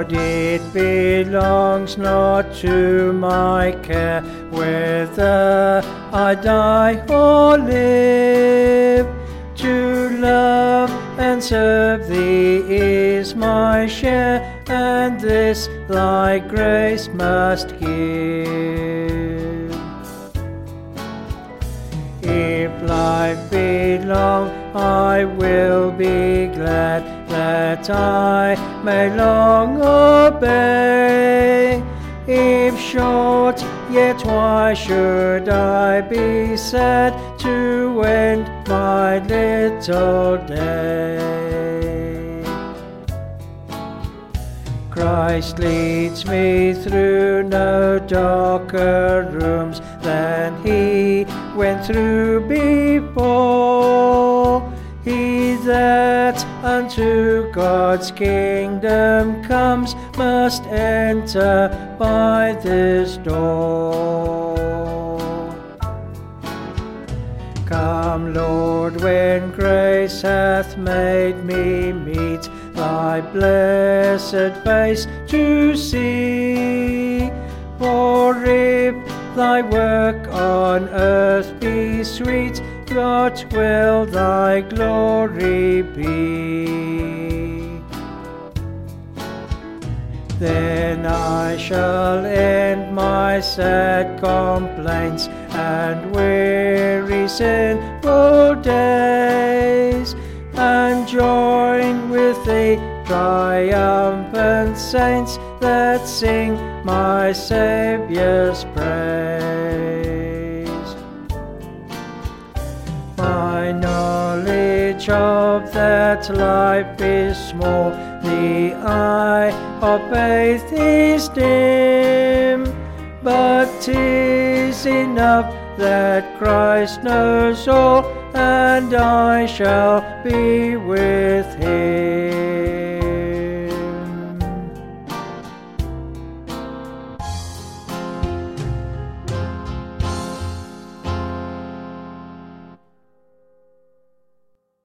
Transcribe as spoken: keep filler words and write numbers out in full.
Lord, it belongs not to my care whether I die or live. To love and serve Thee is my share, and this Thy grace must give. If life be long, I will be glad that I may long obey. If short, yet why should I be sad to end my little day? Christ leads me through no darker rooms than He went through before. He that unto God's kingdom comes must enter by this door. Come, Lord, when grace hath made me meet Thy blessed face to see. For if Thy work on earth be sweet, what will Thy glory be? Then I shall end my sad complaints and weary sinful days, and join with the triumphant saints that sing my Saviour's praise. My knowledge of that life is small, the eye of faith is dim, but 'tis enough that Christ knows all, and I shall be with Him.